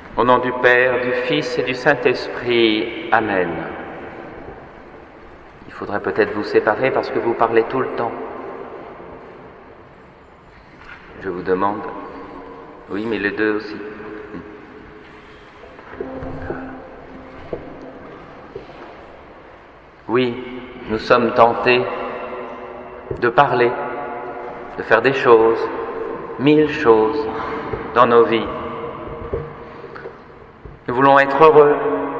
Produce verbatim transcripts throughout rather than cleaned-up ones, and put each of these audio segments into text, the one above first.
Au nom du Père, du Fils et du Saint-Esprit. Amen. Il faudrait peut-être vous séparer parce que vous parlez tout le temps. Je vous demande. Oui, mais les deux aussi. Oui, nous sommes tentés de parler, de faire des choses, mille choses dans nos vies. Nous voulons être heureux,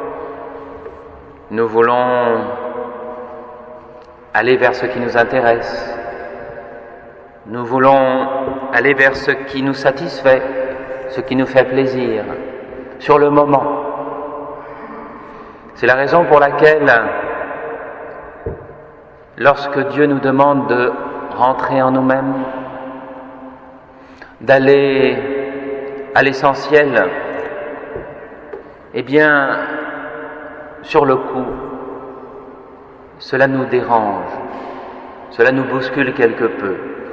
nous voulons aller vers ce qui nous intéresse, nous voulons aller vers ce qui nous satisfait, ce qui nous fait plaisir, sur le moment. C'est la raison pour laquelle, lorsque Dieu nous demande de rentrer en nous-mêmes, d'aller à l'essentiel, eh bien, sur le coup, cela nous dérange, cela nous bouscule quelque peu.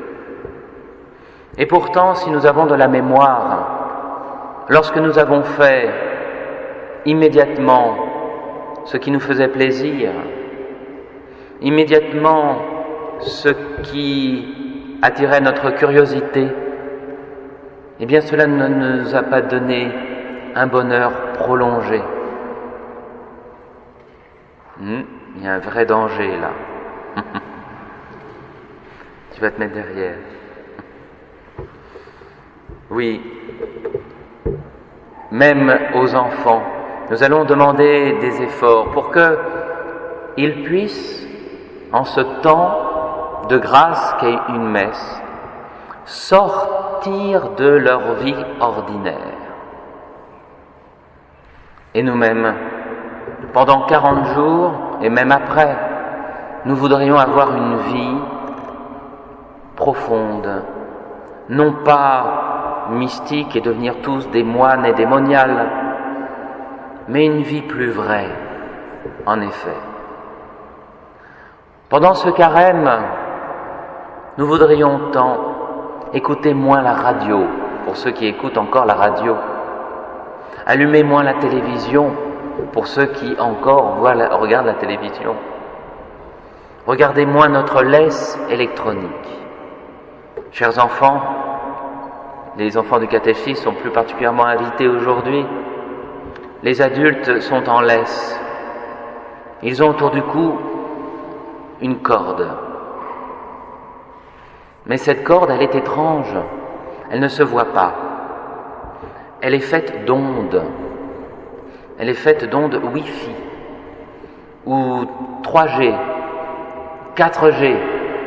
Et pourtant, si nous avons de la mémoire, lorsque nous avons fait immédiatement ce qui nous faisait plaisir, immédiatement ce qui attirait notre curiosité, eh bien cela ne nous a pas donné un bonheur prolongé. Mmh, il y a un vrai danger là. Tu vas te mettre derrière. Oui, même aux enfants, nous allons demander des efforts pour qu'ils puissent, en ce temps de grâce qu'est une messe, sortir de leur vie ordinaire. Et nous-mêmes, pendant quarante jours, et même après, nous voudrions avoir une vie profonde, non pas mystique et devenir tous des moines et des moniales, mais une vie plus vraie, en effet. Pendant ce carême, nous voudrions tant écouter moins la radio, pour ceux qui écoutent encore la radio, allumer moins la télévision, pour ceux qui encore voient la, regardent la télévision, regardez moins notre laisse électronique. Chers enfants, les enfants du catéchisme sont plus particulièrement invités aujourd'hui. Les adultes sont en laisse. Ils ont autour du cou une corde. Mais cette corde, elle est étrange. Elle ne se voit pas. Elle est faite d'ondes. Elle est faite d'ondes Wi-Fi ou trois G, quatre G,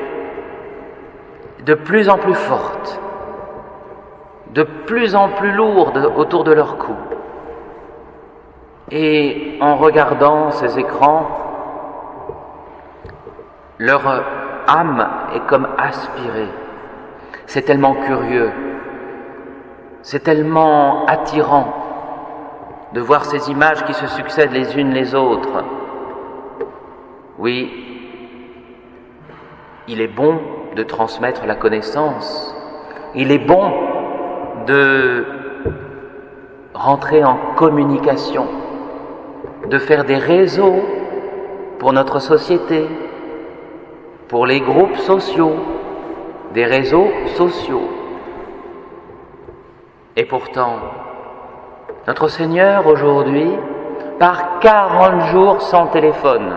de plus en plus fortes, de plus en plus lourdes autour de leur cou. Et en regardant ces écrans, leur âme est comme aspirée. C'est tellement curieux, c'est tellement attirant de voir ces images qui se succèdent les unes les autres. Oui, il est bon de transmettre la connaissance, il est bon de rentrer en communication, de faire des réseaux pour notre société, pour les groupes sociaux, des réseaux sociaux. Et pourtant, notre Seigneur aujourd'hui part quarante jours sans téléphone.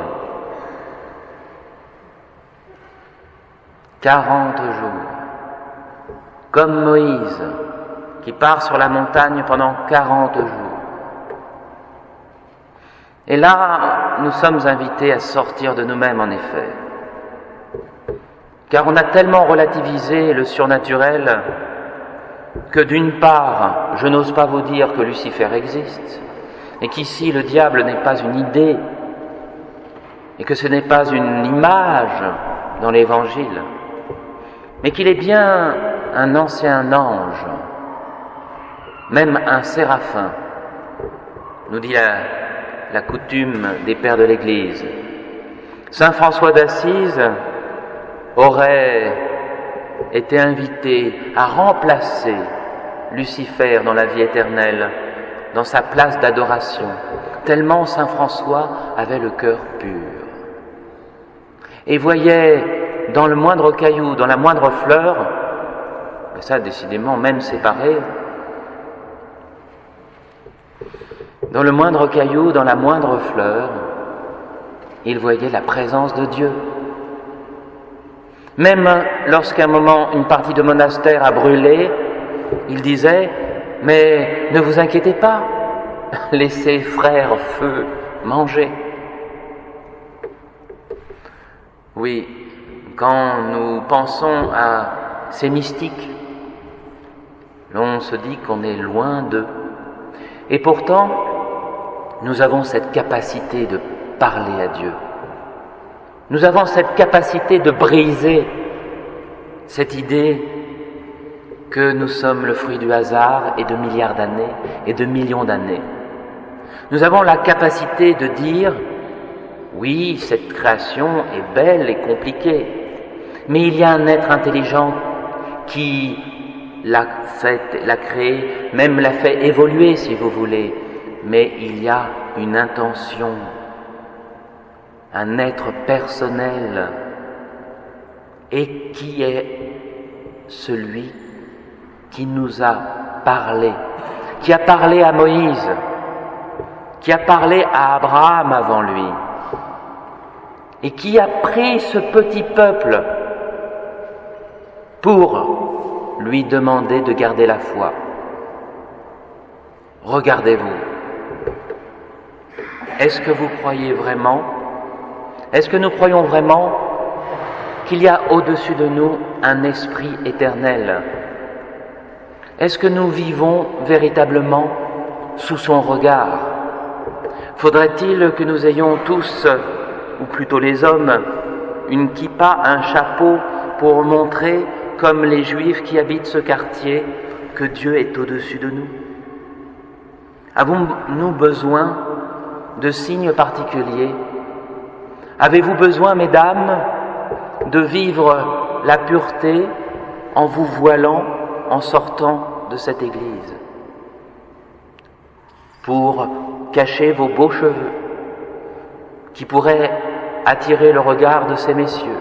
quarante jours. Comme Moïse, qui part sur la montagne pendant quarante jours. Et là, nous sommes invités à sortir de nous-mêmes, en effet. Car on a tellement relativisé le surnaturel que d'une part, je n'ose pas vous dire que Lucifer existe, et qu'ici le diable n'est pas une idée, et que ce n'est pas une image dans l'Évangile, mais qu'il est bien un ancien ange, même un séraphin, nous dit la, la coutume des pères de l'Église. Saint François d'Assise aurait été invité à remplacer Lucifer dans la vie éternelle dans sa place d'adoration, tellement saint François avait le cœur pur. Et voyait dans le moindre caillou, dans la moindre fleur, mais ça décidément même séparé, dans le moindre caillou, dans la moindre fleur, il voyait la présence de Dieu. Même lorsqu'à un moment une partie de monastère a brûlé, il disait « Mais ne vous inquiétez pas, laissez frère feu manger. » Oui, quand nous pensons à ces mystiques, l'on se dit qu'on est loin d'eux. Et pourtant, nous avons cette capacité de parler à Dieu. Nous avons cette capacité de briser cette idée que nous sommes le fruit du hasard et de milliards d'années et de millions d'années. Nous avons la capacité de dire « Oui, cette création est belle et compliquée, mais il y a un être intelligent qui l'a fait, l'a créé, même l'a fait évoluer si vous voulez, mais il y a une intention, un être personnel, et qui est celui qui nous a parlé, qui a parlé à Moïse, qui a parlé à Abraham avant lui, et qui a pris ce petit peuple pour lui demander de garder la foi. Regardez-vous. Est-ce que vous croyez vraiment, est-ce que nous croyons vraiment qu'il y a au-dessus de nous un esprit éternel? Est-ce que nous vivons véritablement sous son regard? Faudrait-il que nous ayons tous, ou plutôt les hommes, une kippa, un chapeau pour montrer, comme les Juifs qui habitent ce quartier, que Dieu est au-dessus de nous? Avons-nous besoin de signes particuliers? Avez-vous besoin, mesdames, de vivre la pureté en vous voilant, en sortant de cette église, pour cacher vos beaux cheveux qui pourraient attirer le regard de ces messieurs?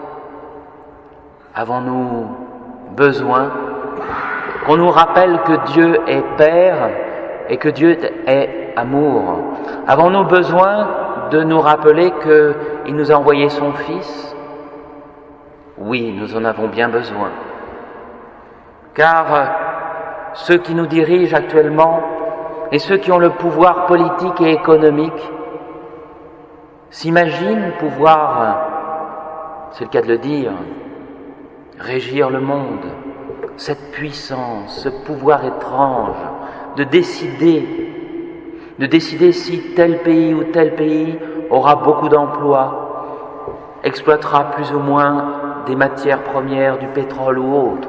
Avons-nous besoin qu'on nous rappelle que Dieu est Père et que Dieu est amour? Avons-nous besoin de nous rappeler qu'il nous a envoyé son Fils? Oui, nous en avons bien besoin. Car ceux qui nous dirigent actuellement et ceux qui ont le pouvoir politique et économique s'imaginent pouvoir, c'est le cas de le dire, régir le monde, cette puissance, ce pouvoir étrange de décider, de décider si tel pays ou tel pays aura beaucoup d'emplois, exploitera plus ou moins des matières premières, du pétrole ou autre.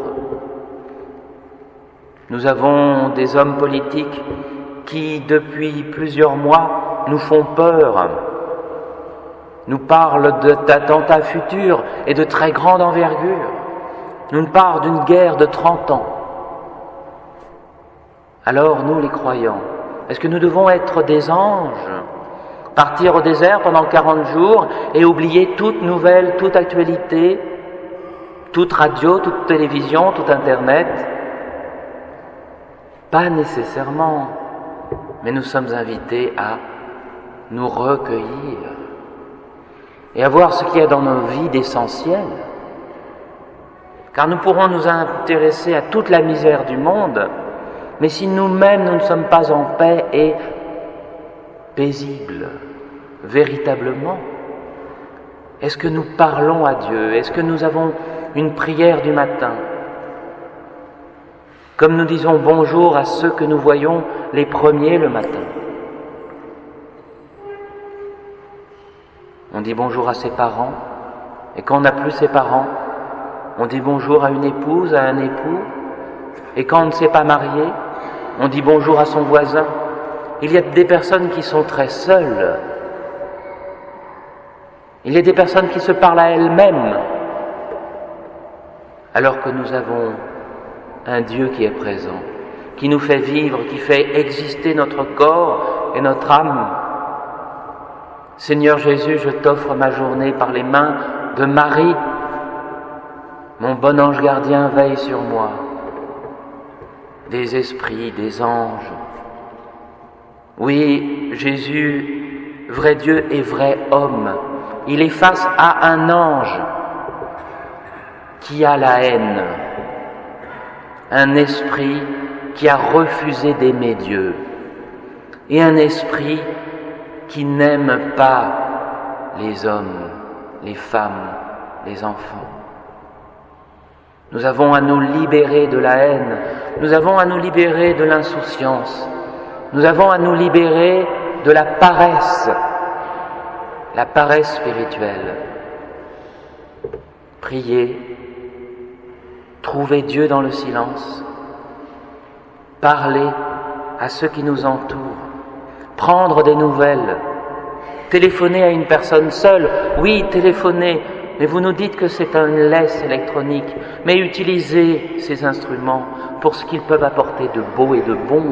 Nous avons des hommes politiques qui, depuis plusieurs mois, nous font peur, nous parlent d'attentats futurs et de très grande envergure, nous nous parlent d'une guerre de trente ans. Alors, nous les croyants, est-ce que nous devons être des anges, partir au désert pendant quarante jours et oublier toute nouvelle, toute actualité, toute radio, toute télévision, tout Internet? Pas nécessairement, mais nous sommes invités à nous recueillir et à voir ce qu'il y a dans nos vies d'essentiel. Car nous pourrons nous intéresser à toute la misère du monde, mais si nous-mêmes nous ne sommes pas en paix et paisibles, véritablement, est-ce que nous parlons à Dieu? Est-ce que nous avons une prière du matin? Comme nous disons bonjour à ceux que nous voyons les premiers le matin. On dit bonjour à ses parents, et quand on n'a plus ses parents, on dit bonjour à une épouse, à un époux, et quand on ne s'est pas marié, on dit bonjour à son voisin. Il y a des personnes qui sont très seules. Il y a des personnes qui se parlent à elles-mêmes, alors que nous avons un Dieu qui est présent. qui nous fait vivre, qui fait exister notre corps et notre âme. Seigneur Jésus, je t'offre ma journée par les mains de Marie. Mon bon ange gardien veille sur moi. Des esprits, des anges. Oui, Jésus, vrai Dieu et vrai homme, il est face à un ange qui a la haine, un esprit qui a refusé d'aimer Dieu et un esprit qui n'aime pas les hommes, les femmes, les enfants. Nous avons à nous libérer de la haine, nous avons à nous libérer de l'insouciance, nous avons à nous libérer de la paresse, la paresse spirituelle. Prier, trouver Dieu dans le silence, parler à ceux qui nous entourent, prendre des nouvelles, téléphoner à une personne seule. Oui, téléphoner, mais vous nous dites que c'est un laisse électronique, mais utilisez ces instruments pour ce qu'ils peuvent apporter de beau et de bon.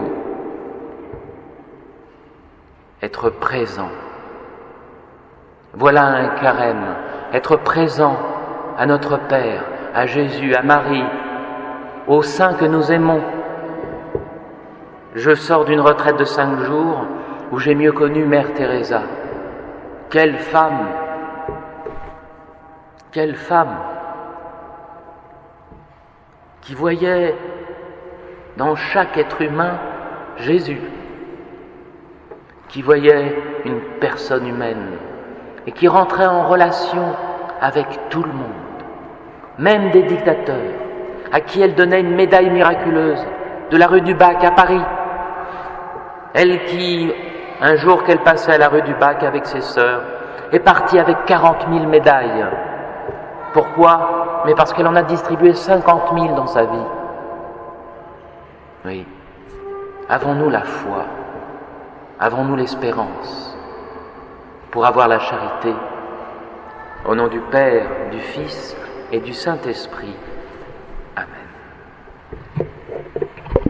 Être présent. Voilà un carême, être présent à notre Père, à Jésus, à Marie, aux saints que nous aimons. Je sors d'une retraite de cinq jours où j'ai mieux connu Mère Teresa. Quelle femme! Quelle femme qui voyait dans chaque être humain Jésus, qui voyait une personne humaine et qui rentrait en relation avec tout le monde, même des dictateurs, à qui elle donnait une médaille miraculeuse de la rue du Bac à Paris. Elle qui, un jour qu'elle passait à la rue du Bac avec ses sœurs, est partie avec quarante mille médailles. Pourquoi? Mais parce qu'elle en a distribué cinquante mille dans sa vie. Oui. Avons-nous la foi? Avons-nous l'espérance pour avoir la charité? Au nom du Père, du Fils et du Saint-Esprit.